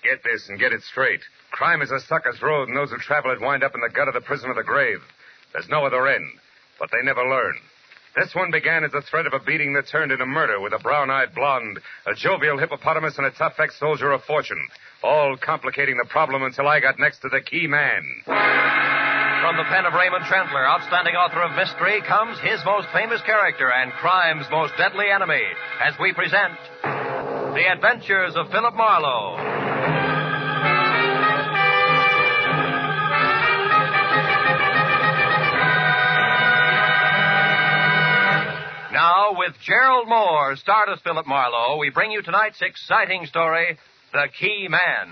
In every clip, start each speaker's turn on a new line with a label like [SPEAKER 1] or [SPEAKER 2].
[SPEAKER 1] Get this and get it straight. Crime is a sucker's road, and those who travel it wind up in the gut of the prison or the grave. There's no other end, but they never learn. This one began as the threat of a beating that turned into murder with a brown-eyed blonde, a jovial hippopotamus, and a tough ex-soldier of fortune, all complicating the problem until I got next to the key man.
[SPEAKER 2] From the pen of Raymond Chandler, outstanding author of mystery, comes his most famous character and crime's most deadly enemy, as we present The Adventures of Philip Marlowe. Now, with Gerald Moore, starred as Philip Marlowe, we bring you tonight's exciting story, The Key Man.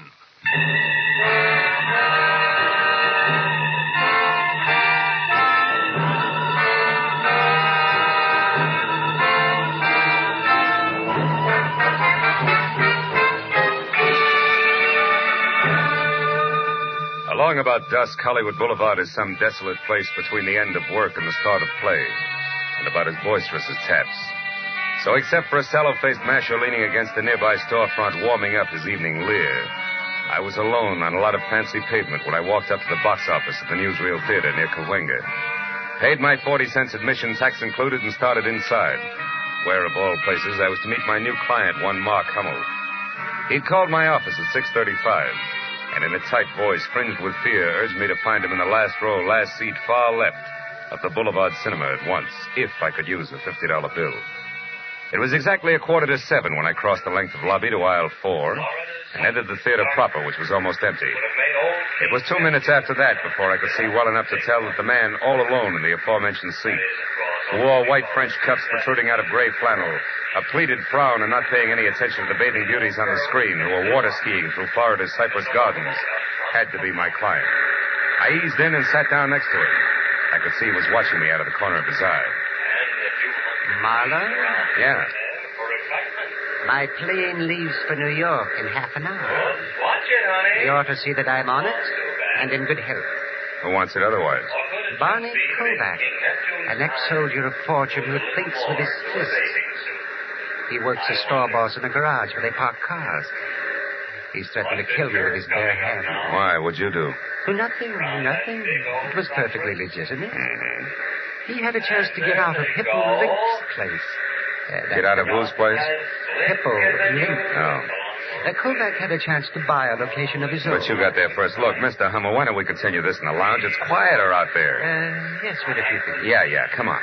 [SPEAKER 1] Along about dusk, Hollywood Boulevard is some desolate place between the end of work and the start of play, and about as boisterous as taps. So except for a sallow-faced masher leaning against the nearby storefront warming up his evening leer, I was alone on a lot of fancy pavement when I walked up to the box office at the Newsreel Theater near Cahuenga. Paid my 40-cent admission, tax included, and started inside, where, of all places, I was to meet my new client, one Mark Hummel. He'd called my office at 6:35, and in a tight voice, fringed with fear, urged me to find him in the last row, last seat, far left of the Boulevard Cinema at once, if I could use a $50 bill. It was exactly 6:45 when I crossed the length of lobby to aisle 4 and entered the theater proper, which was almost empty. It was 2 minutes after that before I could see well enough to tell that the man all alone in the aforementioned seat, who wore white French cuffs protruding out of gray flannel, a pleated frown and not paying any attention to the bathing beauties on the screen who were water skiing through Florida's Cypress Gardens, had to be my client. I eased in and sat down next to him. I could see he was watching me out of the corner of his eye.
[SPEAKER 3] Marlowe?
[SPEAKER 1] Yeah.
[SPEAKER 3] My plane leaves for New York in half an hour.
[SPEAKER 4] Watch it, honey.
[SPEAKER 3] You ought to see that I'm on it and in good health.
[SPEAKER 1] Who wants it otherwise?
[SPEAKER 3] Barney Kovac, an ex-soldier of fortune who thinks with his fists. He works as store boss in a garage where they park cars. He's threatened to kill me with his bare hands.
[SPEAKER 1] Why? What'd you do?
[SPEAKER 3] Nothing. It was perfectly legitimate. He had a chance to get out of Hippo Link's place.
[SPEAKER 1] Get out of whose place?
[SPEAKER 3] Hippo Link.
[SPEAKER 1] Oh.
[SPEAKER 3] Kovac had a chance to buy a location of his own.
[SPEAKER 1] But you got there first. Look, Mr. Hummel, why don't we continue this in the lounge? It's quieter out there.
[SPEAKER 3] Yes, well, if you think.
[SPEAKER 1] Yeah, come on.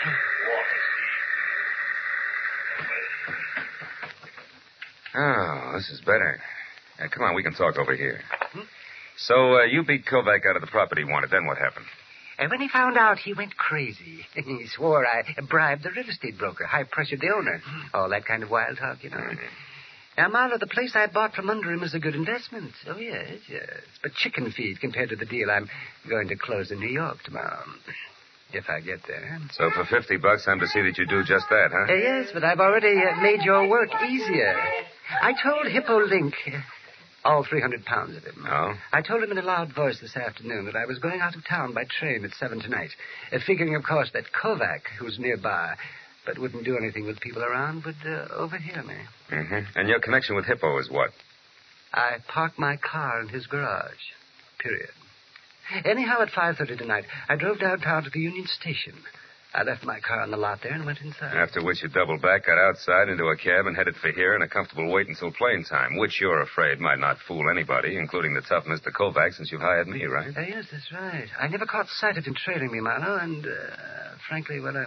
[SPEAKER 1] Oh, this is better. Come on, we can talk over here. So, you beat Kovac out of the property he wanted. Then what happened?
[SPEAKER 3] When he found out, he went crazy. He swore I bribed the real estate broker, high-pressured the owner. All that kind of wild talk, you know. Now, Marlowe, the place I bought from under him is a good investment. Oh, yes. But chicken feed compared to the deal I'm going to close in New York tomorrow. If I get there.
[SPEAKER 1] So for $50, I'm to see that you do just that, huh?
[SPEAKER 3] Yes, but I've already made your work easier. I told Hippo Link... all 300 pounds of him.
[SPEAKER 1] Oh?
[SPEAKER 3] I told him in a loud voice this afternoon that I was going out of town by train at 7 tonight, figuring, of course, that Kovac, who's nearby, but wouldn't do anything with people around, would overhear me.
[SPEAKER 1] Mm-hmm. And your connection with Hippo is what?
[SPEAKER 3] I parked my car in his garage. Period. Anyhow, at 5:30 tonight, I drove downtown to the Union Station. I left my car on the lot there and went inside.
[SPEAKER 1] After which you doubled back, got outside into a cab, and headed for here in a comfortable wait until plane time, which you're afraid might not fool anybody, including the tough Mr. Kovac, since you've hired me, right?
[SPEAKER 3] Yes, that's right. I never caught sight of him trailing me, Marlowe, and, frankly, well,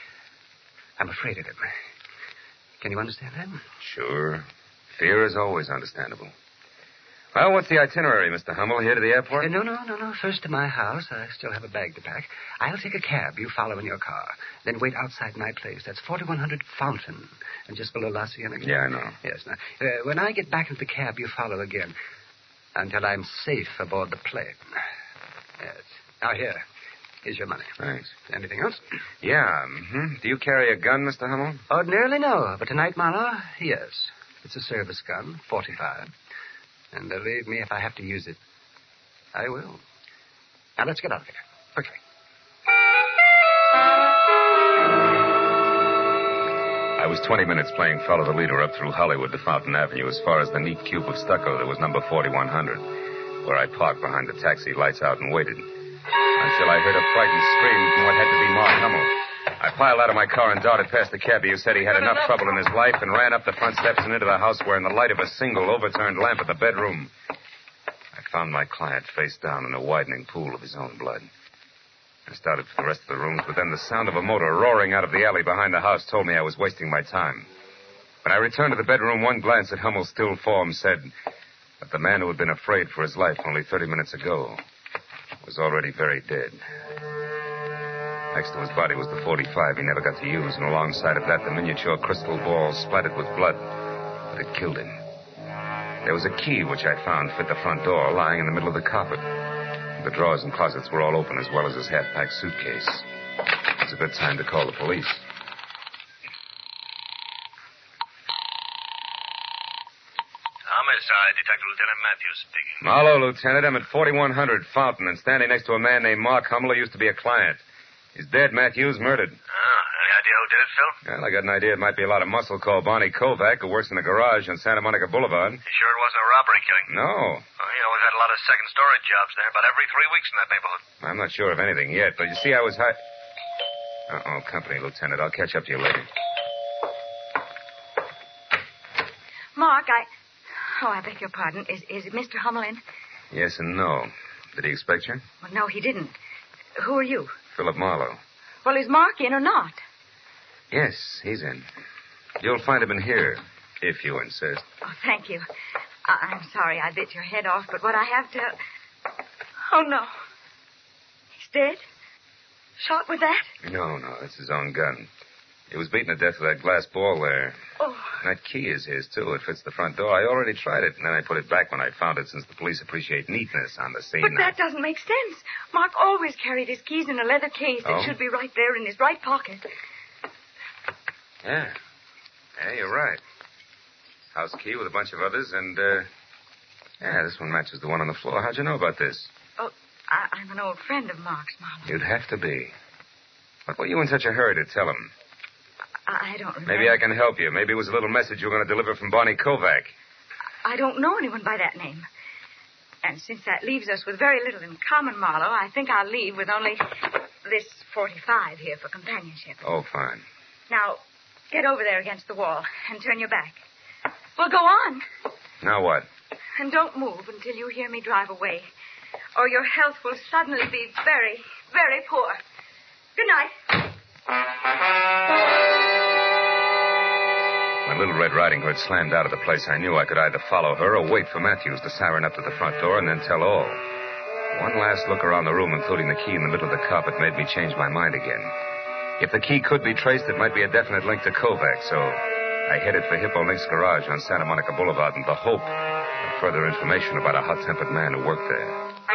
[SPEAKER 3] I'm afraid of him. Can you understand that?
[SPEAKER 1] Sure. Fear is always understandable. Well, what's the itinerary, Mr. Hummel? Here to the airport?
[SPEAKER 3] No. First to my house. I still have a bag to pack. I'll take a cab. You follow in your car. Then wait outside my place. That's 4100 Fountain. And just below La Cienega.
[SPEAKER 1] Yeah, I know.
[SPEAKER 3] Yes. Now, when I get back into the cab, you follow again. Until I'm safe aboard the plane. Yes. Now, here's your money.
[SPEAKER 1] Thanks.
[SPEAKER 3] Anything else?
[SPEAKER 1] Yeah. Do you carry a gun, Mr. Hummel?
[SPEAKER 3] Ordinarily, no. But tonight, Marlowe, yes. It's a service gun, 45. And believe me, if I have to use it, I will. Now, let's get out of here. Quickly.
[SPEAKER 1] I was 20 minutes playing follow the leader up through Hollywood to Fountain Avenue as far as the neat cube of stucco that was number 4100, where I parked behind the taxi, lights out, and waited. Until I heard a frightened scream from what had to be Mark Hummel. I piled out of my car and darted past the cabbie who said he had enough trouble in his life and ran up the front steps and into the house where in the light of a single overturned lamp in the bedroom, I found my client face down in a widening pool of his own blood. I started for the rest of the rooms, but then the sound of a motor roaring out of the alley behind the house told me I was wasting my time. When I returned to the bedroom, one glance at Hummel's still form said that the man who had been afraid for his life only 30 minutes ago was already very dead. Next to his body was the .45 he never got to use, and alongside of that, the miniature crystal ball splattered with blood. But it killed him. There was a key which I found fit the front door, lying in the middle of the carpet. The drawers and closets were all open, as well as his half-packed suitcase. It was a good time to call the police.
[SPEAKER 5] Homicide, Detective Lieutenant Matthews speaking.
[SPEAKER 1] Marlowe, Lieutenant. I'm at 4100 Fountain and standing next to a man named Mark Hummel who used to be a client. He's dead, Matthews, murdered.
[SPEAKER 5] Any idea who did it, Phil?
[SPEAKER 1] Well, I got an idea it might be a lot of muscle called Bonnie Kovac, who works in a garage on Santa Monica Boulevard.
[SPEAKER 5] You sure it wasn't a robbery killing?
[SPEAKER 1] No.
[SPEAKER 5] Well, we've had a lot of second storage jobs there about every 3 weeks in that neighborhood.
[SPEAKER 1] I'm not sure of anything yet, but you see, I was Uh-oh, company, Lieutenant. I'll catch up to you later.
[SPEAKER 6] Mark, I beg your pardon. Is Mr. Hummel in?
[SPEAKER 1] Yes and no. Did he expect you?
[SPEAKER 6] Well, no, he didn't. Who are you?
[SPEAKER 1] Philip Marlowe.
[SPEAKER 6] Well, is Mark in or not?
[SPEAKER 1] Yes, he's in. You'll find him in here, if you insist.
[SPEAKER 6] Oh, thank you. I'm sorry I bit your head off, but what I have to... Oh, no. He's dead? Shot with that?
[SPEAKER 1] No, it's his own gun. He was beaten to death with that glass ball there.
[SPEAKER 6] Oh.
[SPEAKER 1] That key is his, too. It fits the front door. I already tried it, and then I put it back when I found it, since the police appreciate neatness on the scene.
[SPEAKER 6] But that doesn't make sense. Mark always carried his keys in a leather case.
[SPEAKER 1] Oh?
[SPEAKER 6] It should be right there in his right pocket.
[SPEAKER 1] Yeah, you're right. House key with a bunch of others, and, this one matches the one on the floor. How'd you know about this?
[SPEAKER 6] Oh, I'm an old friend of Mark's, Marlowe.
[SPEAKER 1] You'd have to be. What were you in such a hurry to tell him?
[SPEAKER 6] I don't remember.
[SPEAKER 1] Maybe I can help you. Maybe it was a little message you were going to deliver from Bonnie Kovac.
[SPEAKER 6] I don't know anyone by that name. And since that leaves us with very little in common, Marlowe, I think I'll leave with only this .45 here for companionship.
[SPEAKER 1] Oh, fine.
[SPEAKER 6] Now, get over there against the wall and turn your back. Well, go on.
[SPEAKER 1] Now what?
[SPEAKER 6] And don't move until you hear me drive away, or your health will suddenly be very, very poor. Good night.
[SPEAKER 1] When Little Red Riding Hood slammed out of the place, I knew I could either follow her or wait for Matthews to siren up to the front door and then tell all. One last look around the room, including the key in the middle of the carpet, made me change my mind again. If the key could be traced, it might be a definite link to Kovac, so I headed for Hippo Link's garage on Santa Monica Boulevard in the hope of further information about a hot-tempered man who worked there.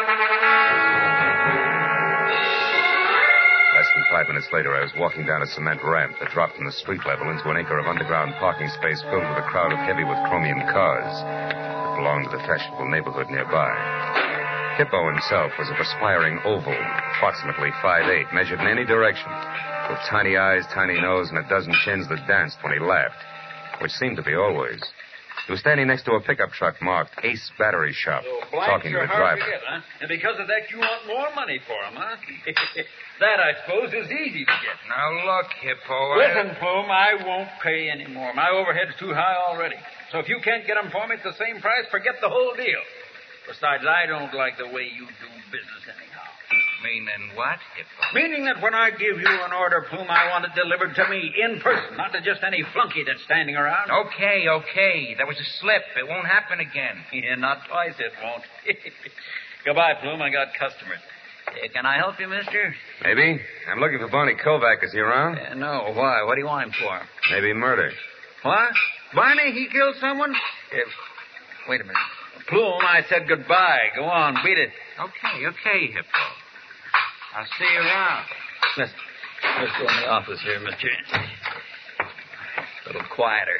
[SPEAKER 1] Less than 5 minutes later, I was walking down a cement ramp that dropped from the street level into an acre of underground parking space filled with a crowd of heavy with chromium cars that belonged to the fashionable neighborhood nearby. Hippo himself was a perspiring oval, approximately 5'8", measured in any direction, with tiny eyes, tiny nose, and a dozen chins that danced when he laughed, which seemed to be always. He was standing next to a pickup truck marked Ace Battery Shop, talking to the driver.
[SPEAKER 7] Get, huh? And because of that, you want more money for him, huh? That, I suppose, is easy to get.
[SPEAKER 8] Now, look, Hippo.
[SPEAKER 7] Listen, Plume, I won't pay any more. My overhead's too high already. So if you can't get them for me at the same price, forget the whole deal. Besides, I don't like the way you do business anyhow.
[SPEAKER 8] Meaning what, Hippo?
[SPEAKER 7] Meaning that when I give you an order, Plume, I want it delivered to me in person, not to just any flunky that's standing around.
[SPEAKER 8] Okay. That was a slip. It won't happen again.
[SPEAKER 7] Yeah, not twice it won't. Goodbye, Plume. I got customers. Can I help you, mister?
[SPEAKER 1] Maybe. I'm looking for Bonnie Kovac. Is he around?
[SPEAKER 7] No. Why? What do you want him for?
[SPEAKER 1] Maybe murder.
[SPEAKER 7] What? Barney, he killed someone? Wait a minute. Plume, I said goodbye. Go on, beat it.
[SPEAKER 8] Okay, Hippo. I'll see you around.
[SPEAKER 7] Let's go in the office here, mister. A little quieter.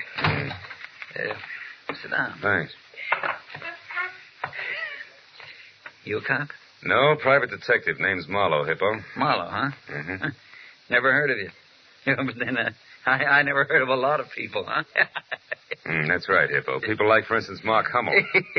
[SPEAKER 7] Sit down.
[SPEAKER 1] Thanks.
[SPEAKER 7] You a cop?
[SPEAKER 1] No, private detective. Name's Marlowe, Hippo.
[SPEAKER 7] Marlowe, huh?
[SPEAKER 1] Mm-hmm.
[SPEAKER 7] Never heard of you. But then I never heard of a lot of people, huh?
[SPEAKER 1] That's right, Hippo. People like, for instance, Mark Hummel.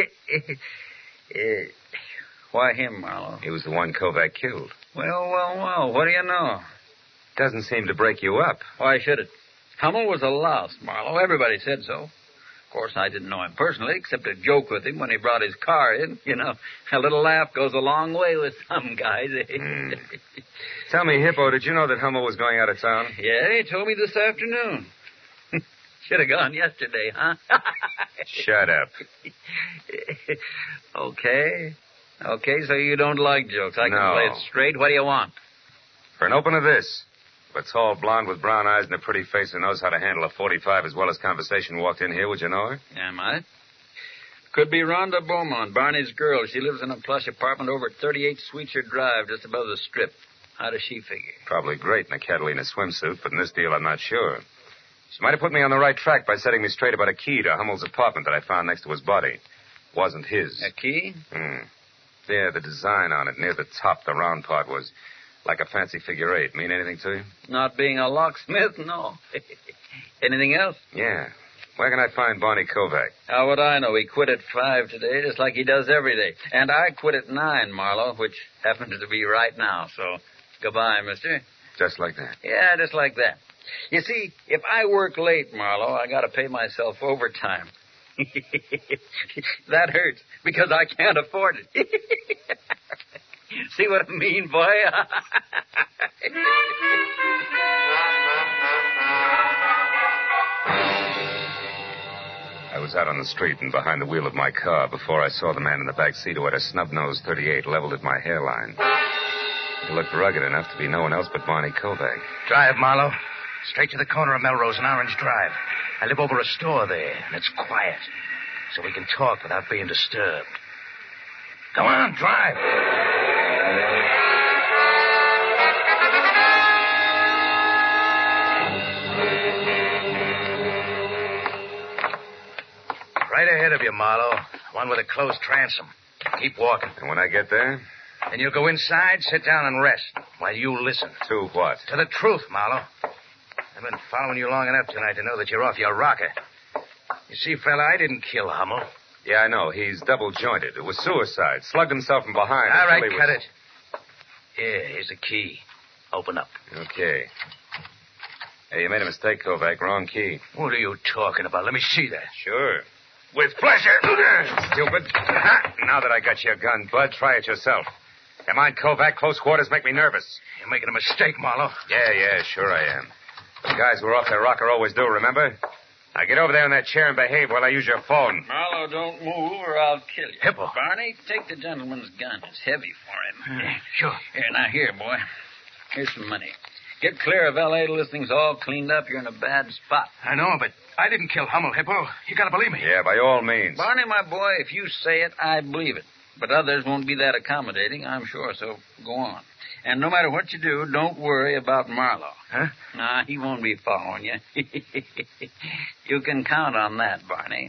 [SPEAKER 7] Why him, Marlowe?
[SPEAKER 1] He was the one Kovac killed.
[SPEAKER 7] Well. What do you know?
[SPEAKER 1] Doesn't seem to break you up.
[SPEAKER 7] Why should it? Hummel was a louse, Marlowe. Everybody said so. Of course, I didn't know him personally, except to joke with him when he brought his car in. You know, a little laugh goes a long way with some guys.
[SPEAKER 1] Tell me, Hippo, did you know that Hummel was going out of town?
[SPEAKER 7] Yeah, he told me this afternoon. Should have gone yesterday, huh?
[SPEAKER 1] Shut up.
[SPEAKER 7] Okay, so you don't like jokes. I can play it straight. What do you want?
[SPEAKER 1] For an opener, this. A tall blonde with brown eyes and a pretty face who knows how to handle a .45 as well as conversation walked in here. Would you know her?
[SPEAKER 7] Am I? Could be Rhonda Beaumont, Barney's girl. She lives in a plush apartment over at 38 Sweetser Drive, just above the Strip. How does she figure?
[SPEAKER 1] Probably great in a Catalina swimsuit, but in this deal, I'm not sure. She might have put me on the right track by setting me straight about a key to Hummel's apartment that I found next to his body. Wasn't his.
[SPEAKER 7] A key?
[SPEAKER 1] Yeah, the design on it near the top, the round part, was like a fancy figure 8. Mean anything to you?
[SPEAKER 7] Not being a locksmith, no. Anything else?
[SPEAKER 1] Yeah. Where can I find Barney Kovac?
[SPEAKER 7] How would I know? He quit at 5 today, just like he does every day. And I quit at 9, Marlowe, which happens to be right now. So, goodbye, mister.
[SPEAKER 1] Just like that?
[SPEAKER 7] Yeah, just like that. You see, if I work late, Marlowe, I got to pay myself overtime. That hurts, because I can't afford it. See what I mean, boy?
[SPEAKER 1] I was out on the street and behind the wheel of my car before I saw the man in the back seat who had a snub-nosed .38 leveled at my hairline. He looked rugged enough to be no one else but Barney Kovac.
[SPEAKER 9] Drive, Marlowe. Straight to the corner of Melrose and Orange Drive. I live over a store there, and it's quiet, so we can talk without being disturbed. Go on, drive. Right ahead of you, Marlowe. One with a closed transom. Keep walking.
[SPEAKER 1] And when I get there?
[SPEAKER 9] Then you'll go inside, sit down, and rest while you listen.
[SPEAKER 1] To what?
[SPEAKER 9] To the truth, Marlowe. I've been following you long enough tonight to know that you're off your rocker. You see, fella, I didn't kill Hummel.
[SPEAKER 1] Yeah, I know. He's double-jointed. It was suicide. Slugged himself from behind.
[SPEAKER 9] All right, cut it. Here, here's the key. Open up.
[SPEAKER 1] Okay. Hey, you made a mistake, Kovac. Wrong key.
[SPEAKER 9] What are you talking about? Let me see that.
[SPEAKER 1] Sure. With pleasure. Stupid. Now that I got your gun, Bud, try it yourself. You mind, Kovac? Close quarters make me nervous.
[SPEAKER 9] You're making a mistake, Marlowe.
[SPEAKER 1] Yeah, sure I am. The guys who are off their rocker always do, remember? Now get over there in that chair and behave while I use your phone.
[SPEAKER 7] Marlowe, don't move or I'll kill you.
[SPEAKER 9] Hippo.
[SPEAKER 7] Barney, take the gentleman's gun. It's heavy for him.
[SPEAKER 9] Sure.
[SPEAKER 7] Here, now, here, boy. Here's some money. Get clear of L.A. till this thing's all cleaned up. You're in a bad spot.
[SPEAKER 9] I know, but I didn't kill Hummel, Hippo. You gotta believe me.
[SPEAKER 1] Yeah, by all means.
[SPEAKER 7] Barney, my boy, if you say it, I believe it. But others won't be that accommodating, I'm sure, so go on. And no matter what you do, don't worry about Marlowe.
[SPEAKER 9] Huh?
[SPEAKER 7] Nah, he won't be following you. You can count on that, Barney.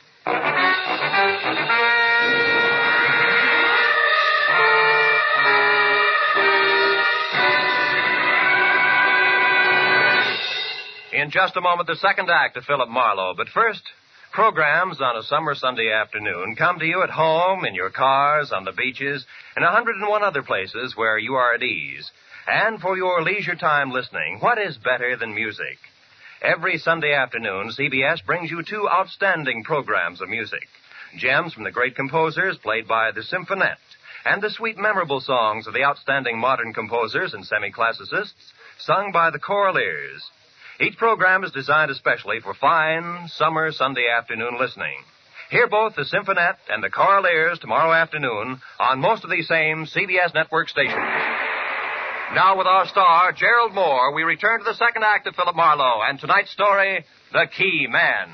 [SPEAKER 2] In just a moment, the second act of Philip Marlowe. But first, programs on a summer Sunday afternoon come to you at home, in your cars, on the beaches, and 101 other places where you are at ease. And for your leisure time listening, what is better than music? Every Sunday afternoon, CBS brings you 2 outstanding programs of music. Gems from the great composers played by the Symphonette, and the sweet, memorable songs of the outstanding modern composers and semi-classicists sung by the Choraleers. Each program is designed especially for fine, summer Sunday afternoon listening. Hear both the Symphonette and the Choraleers tomorrow afternoon on most of these same CBS network stations. Now, with our star, Gerald Moore, we return to the second act of Philip Marlowe and tonight's story, The Key Man.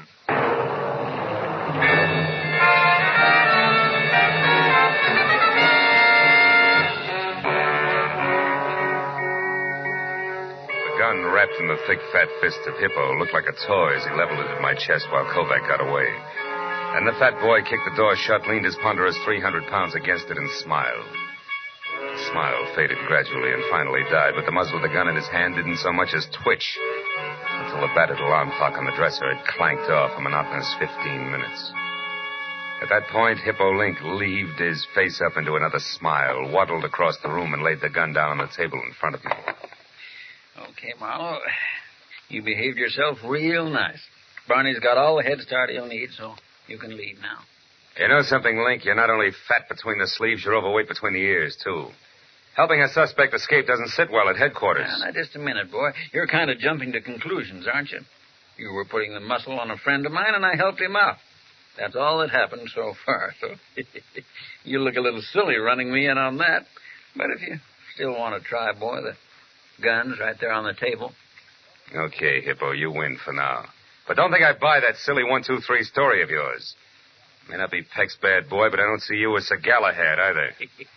[SPEAKER 1] The gun wrapped in the thick, fat fist of Hippo looked like a toy as he leveled it at my chest while Kovac got away. And the fat boy kicked the door shut, leaned his ponderous 300 pounds against it, and smiled. The smile faded gradually and finally died, but the muzzle of the gun in his hand didn't so much as twitch until until the battered alarm clock on the dresser had clanked off a monotonous 15 minutes. At that point, Hippo Link leaved his face up into another smile, waddled across the room, and laid the gun down on the table in front of me.
[SPEAKER 7] Okay, Marlowe. You behaved yourself real nice. Barney's got all the head start he'll need, so you can leave now.
[SPEAKER 1] You know something, Link? You're not only fat between the sleeves, you're overweight between the ears, too. Helping a suspect escape doesn't sit well at headquarters.
[SPEAKER 7] Now, just a minute, boy. You're kind of jumping to conclusions, aren't you? You were putting the muscle on a friend of mine, and I helped him out. That's all that happened so far, so you look a little silly running me in on that. But if you still want to try, boy, the gun's right there on the table.
[SPEAKER 1] Okay, Hippo, you win for now. But don't think I buy that silly 1, 2, 3 story of yours. May not be Peck's bad boy, but I don't see you as Sir Galahad either.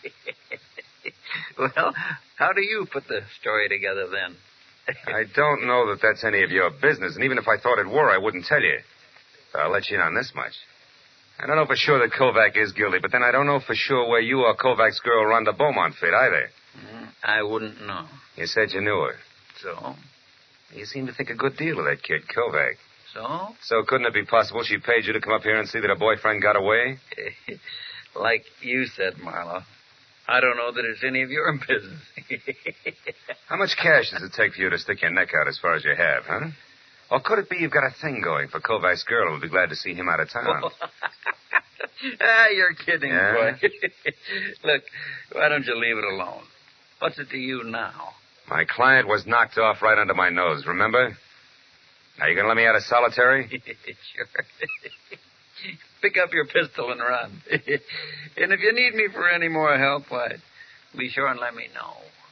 [SPEAKER 7] Well, how do you put the story together then?
[SPEAKER 1] I don't know that that's any of your business, and even if I thought it were, I wouldn't tell you. But I'll let you in on this much. I don't know for sure that Kovac is guilty, but then I don't know for sure where you or Kovac's girl Rhonda Beaumont fit either.
[SPEAKER 7] I wouldn't know.
[SPEAKER 1] You said you knew her.
[SPEAKER 7] So?
[SPEAKER 1] You seem to think a good deal of that kid, Kovac.
[SPEAKER 7] So?
[SPEAKER 1] So couldn't it be possible she paid you to come up here and see that her boyfriend got away?
[SPEAKER 7] Like you said, Marlowe. I don't know that it's any of your business.
[SPEAKER 1] How much cash does it take for you to stick your neck out as far as you have, huh? Or could it be you've got a thing going for Kovac's girl who'll be glad to see him out of town?
[SPEAKER 7] You're kidding,
[SPEAKER 1] yeah?
[SPEAKER 7] Boy. Look, why don't you leave it alone? What's it to you now?
[SPEAKER 1] My client was knocked off right under my nose, remember? Now, you going to let me out of solitary?
[SPEAKER 7] Sure. Pick up your pistol and run. And if you need me for any more help, why, be sure and let me know.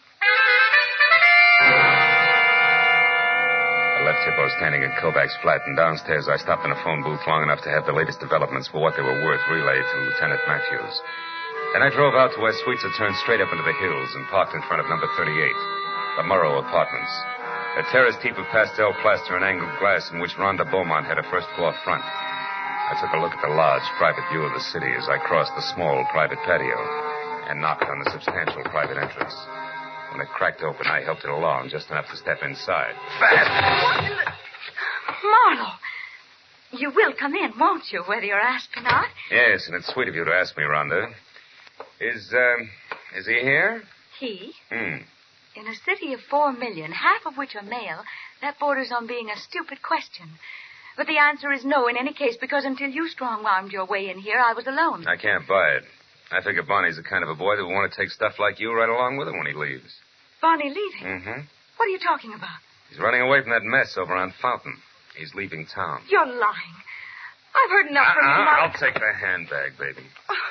[SPEAKER 1] I left Hippo standing at Kovac's flat, and downstairs I stopped in a phone booth long enough to have the latest developments for what they were worth relayed to Lieutenant Matthews. Then I drove out to where suites had turned straight up into the hills and parked in front of number 38, the Murrow Apartments. A terraced heap of pastel plaster and angled glass in which Rhonda Beaumont had a first-floor front. I took a look at the large private view of the city as I crossed the small private patio and knocked on the substantial private entrance. When it cracked open, I helped it along just enough to step inside. Fast!
[SPEAKER 6] Marlowe, you will come in, won't you, whether you're asked or not?
[SPEAKER 1] Yes, and it's sweet of you to ask me, Rhonda. Is he here?
[SPEAKER 6] He?
[SPEAKER 1] Hmm.
[SPEAKER 6] In a city of 4 million, half of which are male, that borders on being a stupid question. But the answer is no in any case, because until you strong-armed your way in here, I was alone.
[SPEAKER 1] I can't buy it. I figure Barney's the kind of a boy that will want to take stuff like you right along with him when he leaves.
[SPEAKER 6] Barney leaving?
[SPEAKER 1] Mm-hmm.
[SPEAKER 6] What are you talking about?
[SPEAKER 1] He's running away from that mess over on Fountain. He's leaving town.
[SPEAKER 6] You're lying. I've heard enough from you.
[SPEAKER 1] I'll take the handbag, baby.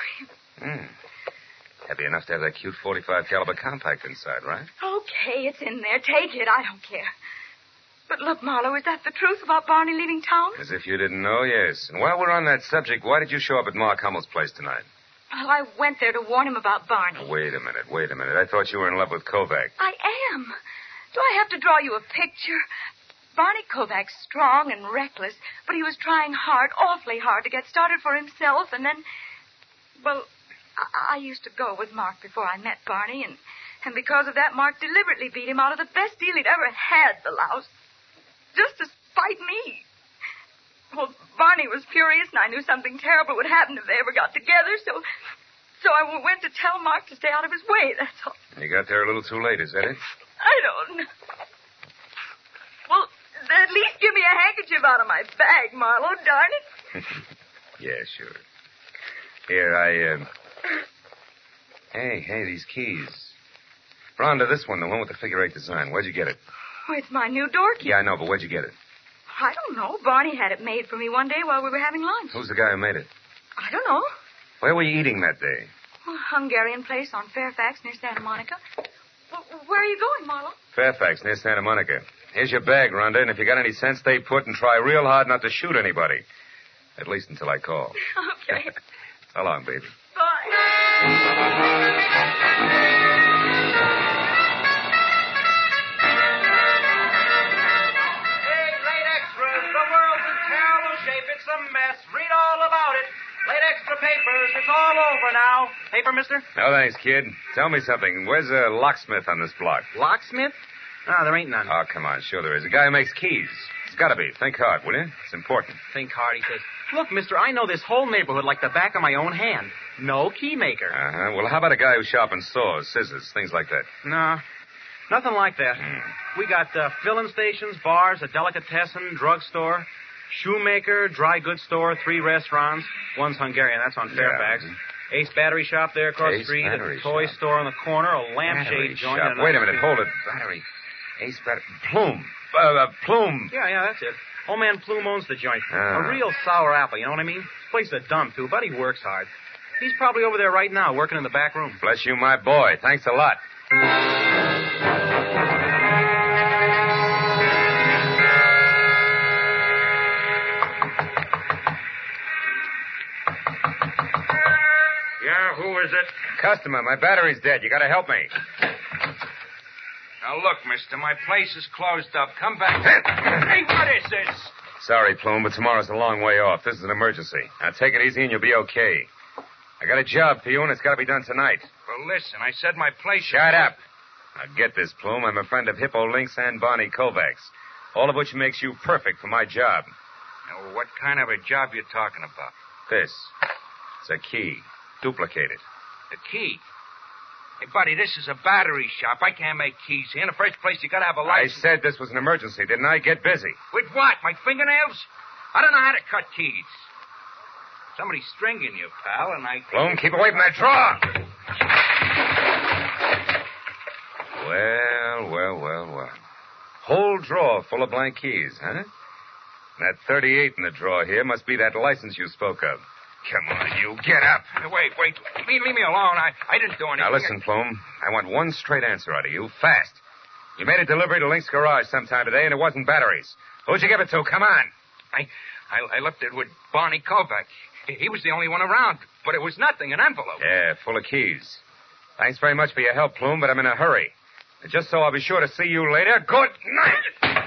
[SPEAKER 1] Happy enough to have that cute .45 caliber compact inside, right?
[SPEAKER 6] Okay, it's in there. Take it. I don't care. But look, Marlowe, is that the truth about Barney leaving town?
[SPEAKER 1] As if you didn't know, yes. And while we're on that subject, why did you show up at Mark Hummel's place tonight?
[SPEAKER 6] Well, I went there to warn him about Barney.
[SPEAKER 1] Now, wait a minute. I thought you were in love with Kovac.
[SPEAKER 6] I am. Do I have to draw you a picture? Barney Kovac's strong and reckless, but he was trying hard, awfully hard, to get started for himself, and then... Well, I used to go with Mark before I met Barney, and because of that, Mark deliberately beat him out of the best deal he'd ever had, the louse. Just to spite me. Well, Barney was furious, and I knew something terrible would happen if they ever got together, so I went to tell Mark to stay out of his way, that's all.
[SPEAKER 1] You got there a little too late, is that it?
[SPEAKER 6] I don't know. Well, at least give me a handkerchief out of my bag, Marlowe, darn it.
[SPEAKER 1] Yeah, sure. Here, Hey, these keys. Rhonda, this one, the one with the figure-8 design. Where'd you get it?
[SPEAKER 6] Oh, it's my new door key.
[SPEAKER 1] Yeah, I know, but where'd you get it?
[SPEAKER 6] I don't know. Barney had it made for me one day while we were having lunch.
[SPEAKER 1] Who's the guy who made it?
[SPEAKER 6] I don't know.
[SPEAKER 1] Where were you eating that day?
[SPEAKER 6] Oh, Hungarian place on Fairfax near Santa Monica. Where are you going, Marlowe?
[SPEAKER 1] Fairfax, near Santa Monica. Here's your bag, Rhonda, and if you got any sense, stay put and try real hard not to shoot anybody. At least until I call.
[SPEAKER 6] Okay.
[SPEAKER 1] So long, baby.
[SPEAKER 6] Bye.
[SPEAKER 4] It's a mess. Read all about it. Late extra papers. It's all over now. Paper, mister?
[SPEAKER 1] No, thanks, kid. Tell me something. Where's a locksmith on this block?
[SPEAKER 3] Locksmith? No, there ain't none.
[SPEAKER 1] Oh, come on. Sure there is. A guy who makes keys. It's got to be. Think hard, will you? It's important.
[SPEAKER 4] Think hard, he says. Look, mister, I know this whole neighborhood like the back of my own hand. No key maker.
[SPEAKER 1] Uh-huh. Well, how about a guy who's sharpens saws, scissors, things like that?
[SPEAKER 4] No, nothing like that. We got filling stations, bars, a delicatessen, drugstore, shoemaker, dry goods store, 3 restaurants. One's Hungarian. That's on Fairfax. Ace Battery Shop there across the street. A toy store on the corner. A lampshade joint.
[SPEAKER 1] Shop. Wait a minute. Hold it. Battery. Ace Battery. Plume. Plume.
[SPEAKER 4] Yeah, that's it. Old man Plume owns the joint.
[SPEAKER 1] Ah.
[SPEAKER 4] A real sour apple, you know what I mean? This place is a dump, too, but he works hard. He's probably over there right now, working in the back room.
[SPEAKER 1] Bless you, my boy. Thanks a lot.
[SPEAKER 8] Yeah, who is it?
[SPEAKER 1] Customer, my battery's dead. You gotta help me.
[SPEAKER 8] Now, look, mister, my place is closed up. Come back. Hey, what is this?
[SPEAKER 1] Sorry, Plume, but tomorrow's a long way off. This is an emergency. Now, take it easy and you'll be okay. I got a job for you, and it's got to be done tonight.
[SPEAKER 8] Well, listen, I said my place...
[SPEAKER 1] Shut up. Now, get this, Plume. I'm a friend of Hippo Lynx and Barney Kovacs, all of which makes you perfect for my job.
[SPEAKER 8] Now, what kind of a job you talking about?
[SPEAKER 1] This. It's a key. Duplicate it.
[SPEAKER 8] The key? Hey, buddy, this is a battery shop. I can't make keys here. In the first place, you got to have a license.
[SPEAKER 1] I said this was an emergency, didn't I? Get busy.
[SPEAKER 8] With what? My fingernails? I don't know how to cut keys. Somebody's stringing you, pal, and I...
[SPEAKER 1] Plume, keep away from that drawer! Well. Whole drawer full of blank keys, huh? That 38 in the drawer here must be that license you spoke of. Come on, you. Get up.
[SPEAKER 8] Wait. Leave me alone. I didn't do anything.
[SPEAKER 1] Now, listen, Plume. I want one straight answer out of you, fast. You made a delivery to Link's garage sometime today, and it wasn't batteries. Who'd you give it to? Come on.
[SPEAKER 8] I left it with Barney Kovac. He was the only one around, but it was nothing, an envelope.
[SPEAKER 1] Yeah, full of keys. Thanks very much for your help, Plume, but I'm in a hurry. And just so I'll be sure to see you later, good night!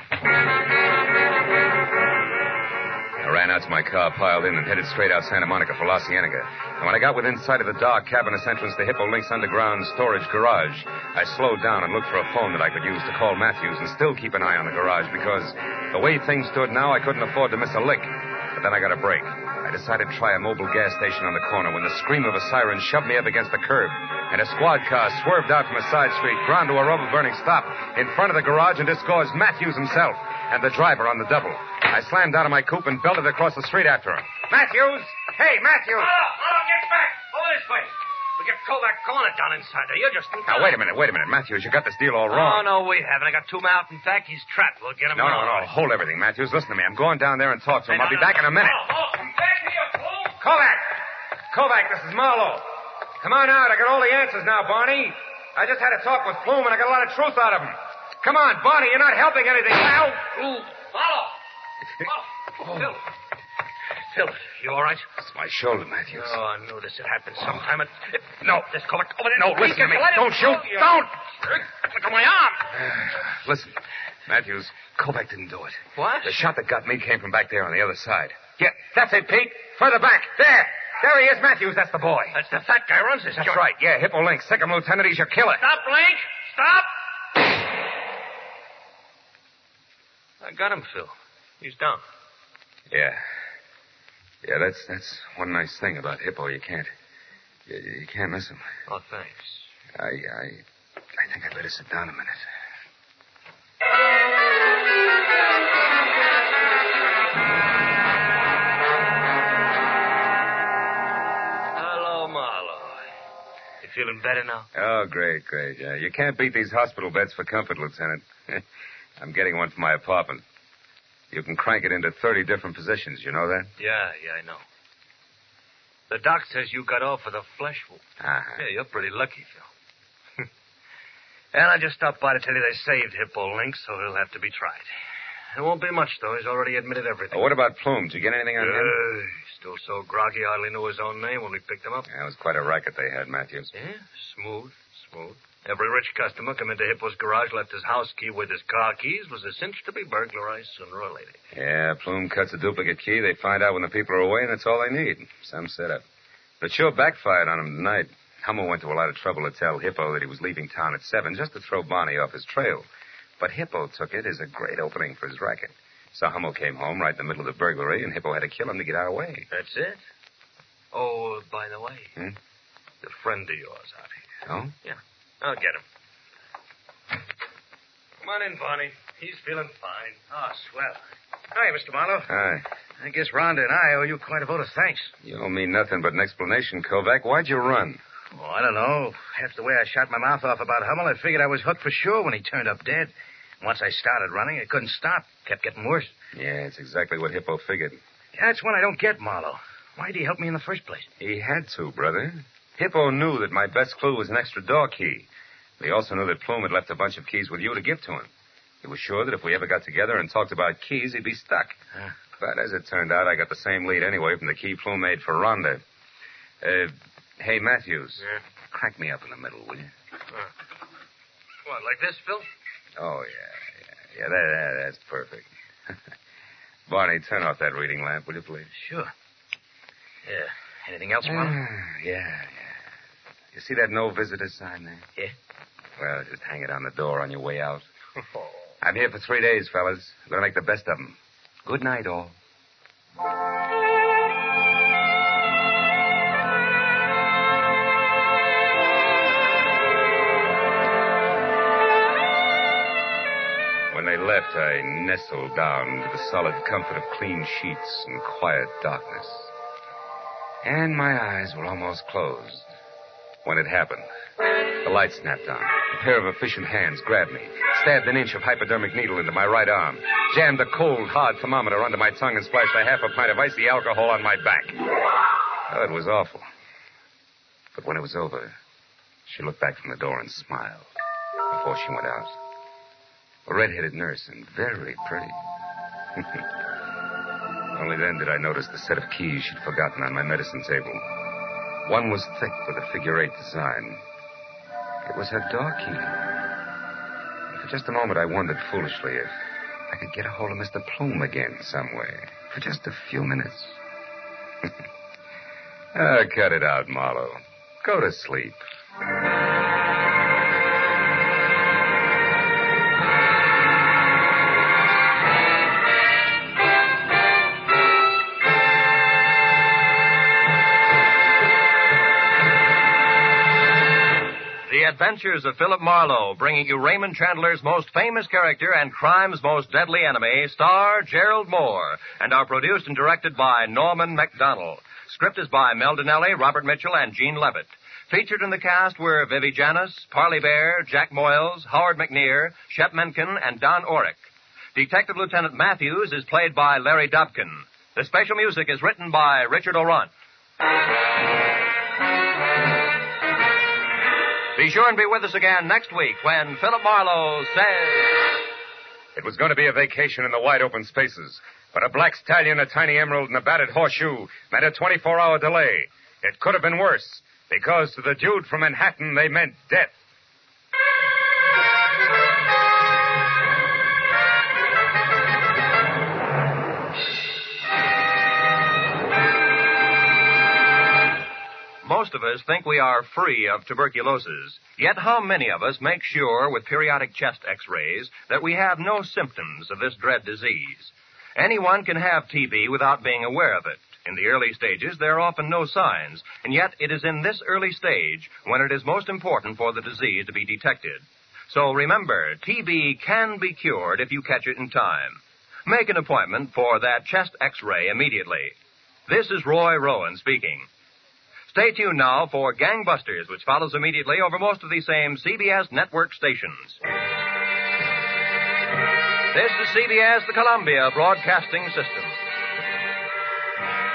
[SPEAKER 1] I ran out to my car, piled in, and headed straight out Santa Monica for La Cienega. And when I got within sight of the dark, cavernous entrance to Hippo Link's underground storage garage, I slowed down and looked for a phone that I could use to call Matthews and still keep an eye on the garage because the way things stood now, I couldn't afford to miss a lick. But then I got a break. I decided to try a mobile gas station on the corner when the scream of a siren shoved me up against the curb, and a squad car swerved out from a side street, ground to a rubber-burning stop in front of the garage and disgorged Matthews himself and the driver on the double. I slammed out of my coupe and belted across the street after him. Matthews! Hey, Matthews!
[SPEAKER 8] Oh, get back! Over this way. We get Kovac cornered down inside there. You're just...
[SPEAKER 1] Now, wait a minute. Matthews, you got this deal all wrong.
[SPEAKER 8] Oh, no, we haven't. I got 2 mountain He's trapped. We'll get him.
[SPEAKER 1] No. Hold everything, Matthews. Listen to me. I'm going down there and talk to him. I'll be back in a minute.
[SPEAKER 8] Back here, fool!
[SPEAKER 1] Kovac, this is Marlowe. Come on out. I got all the answers now, Barney. I just had a talk with Plume, and I got a lot of truth out of him. Come on, Barney. You're not helping anything now.
[SPEAKER 8] Phil, you all right?
[SPEAKER 1] It's my shoulder, Matthews.
[SPEAKER 8] Oh, I knew this had happened sometime. No, this Kovac over there.
[SPEAKER 1] No, listen to me. Don't shoot. Don't.
[SPEAKER 8] Look at my arm.
[SPEAKER 1] Listen, Matthews, Kovac didn't do it.
[SPEAKER 8] What?
[SPEAKER 1] The shot that got me came from back there on the other side. Yeah, that's it, Pete. Further back. There he is, Matthews. That's the boy.
[SPEAKER 8] That's the fat guy runs this
[SPEAKER 1] That's
[SPEAKER 8] joint.
[SPEAKER 1] right. Yeah, Hippo Link, second lieutenant. He's your killer.
[SPEAKER 8] Stop, Link. Stop. I got him, Phil. He's down.
[SPEAKER 1] Yeah. Yeah, that's one nice thing about Hippo. You can't miss him.
[SPEAKER 8] Oh, thanks.
[SPEAKER 1] I think I'd better sit down a minute.
[SPEAKER 8] Hello, Marlowe. You feeling better now?
[SPEAKER 1] Oh, great. Yeah, you can't beat these hospital beds for comfort, Lieutenant. I'm getting one for my apartment. You can crank it into 30 different positions. You know that?
[SPEAKER 8] Yeah, I know. The doc says you got off with a flesh wound.
[SPEAKER 1] Uh-huh.
[SPEAKER 8] Yeah, you're pretty lucky, Phil. And I just stopped by to tell you they saved Hippo Link, so he'll have to be tried. It won't be much, though. He's already admitted everything.
[SPEAKER 1] Oh, what about Plume? Did you get anything on him?
[SPEAKER 8] Still so groggy, hardly knew his own name when we picked him up.
[SPEAKER 1] Yeah, it was quite a racket they had, Matthews.
[SPEAKER 8] Yeah, smooth. Every rich customer come into Hippo's garage, left his house key with his car keys, was a cinch to be burglarized sooner or later.
[SPEAKER 1] Yeah, Plume cuts a duplicate key. They find out when the people are away, and that's all they need. Some setup. But sure backfired on him tonight. Hummel went to a lot of trouble to tell Hippo that he was leaving town at 7 just to throw Barney off his trail. But Hippo took it as a great opening for his racket. So Hummel came home right in the middle of the burglary, and Hippo had to kill him to get our way.
[SPEAKER 8] That's it? Oh, by the way, the friend of yours out here.
[SPEAKER 1] Oh?
[SPEAKER 8] Yeah, I'll get him. Come on in, Barney. He's feeling fine.
[SPEAKER 9] Oh, swell. Hi, Mr. Marlowe.
[SPEAKER 1] Hi.
[SPEAKER 9] I guess Rhonda and I owe you quite a vote of thanks.
[SPEAKER 1] You owe me nothing but an explanation, Kovac. Why'd you run?
[SPEAKER 9] Oh, I don't know. After the way I shot my mouth off about Hummel, I figured I was hooked for sure when he turned up dead. Once I started running, I couldn't stop. Kept getting worse.
[SPEAKER 1] Yeah, it's exactly what Hippo figured.
[SPEAKER 9] That's one I don't get, Marlowe. Why'd he help me in the first place?
[SPEAKER 1] He had to, brother. Hippo knew that my best clue was an extra door key. But he also knew that Plume had left a bunch of keys with you to give to him. He was sure that if we ever got together and talked about keys, he'd be stuck. But as it turned out, I got the same lead anyway from the key Plume made for Rhonda. Hey, Matthews.
[SPEAKER 8] Yeah?
[SPEAKER 1] Crack me up in the middle, will you?
[SPEAKER 8] What, like this, Phil?
[SPEAKER 1] Oh, yeah. That's perfect. Barney, turn off that reading lamp, will you, please?
[SPEAKER 9] Sure. Yeah. Anything else, Marlowe?
[SPEAKER 1] Yeah. You see that no visitor sign there?
[SPEAKER 9] Yeah.
[SPEAKER 1] Well, just hang it on the door on your way out. I'm here for 3 days, fellas. I'm going to make the best of them. Good night, all. When they left, I nestled down into the solid comfort of clean sheets and quiet darkness. And my eyes were almost closed when it happened. The light snapped on. A pair of efficient hands grabbed me, stabbed an inch of hypodermic needle into my right arm, jammed a cold, hard thermometer under my tongue, and splashed a half a pint of icy alcohol on my back. Oh, it was awful. But when it was over, she looked back from the door and smiled before she went out. A red-headed nurse and very pretty. Only then did I notice the set of keys she'd forgotten on my medicine table. One was thick with a figure-8 design. It was her door key. And for just a moment, I wondered foolishly if I could get a hold of Mr. Plume again some way. For just a few minutes. Cut it out, Marlowe. Go to sleep.
[SPEAKER 2] The Adventures of Philip Marlowe, bringing you Raymond Chandler's most famous character and crime's most deadly enemy, star Gerald Moore, and are produced and directed by Norman MacDonald. Script is by Mel Donnelly, Robert Mitchell, and Gene Levitt. Featured in the cast were Vivi Janis, Parley Bear, Jack Moyles, Howard McNear, Shep Menken, and Don Orick. Detective Lieutenant Matthews is played by Larry Dobkin. The special music is written by Richard O'Runt. Be sure and be with us again next week when Philip Marlowe says...
[SPEAKER 1] It was going to be a vacation in the wide open spaces, but a black stallion, a tiny emerald, and a battered horseshoe meant a 24-hour delay. It could have been worse, because to the dude from Manhattan, they meant death.
[SPEAKER 2] Most of us think we are free of tuberculosis. Yet how many of us make sure with periodic chest x-rays that we have no symptoms of this dread disease? Anyone can have TB without being aware of it. In the early stages, there are often no signs, and yet it is in this early stage when it is most important for the disease to be detected. So remember, TB can be cured if you catch it in time. Make an appointment for that chest x-ray immediately. This is Roy Rowan speaking. Stay tuned now for Gangbusters, which follows immediately over most of the same CBS network stations. This is CBS, the Columbia Broadcasting System.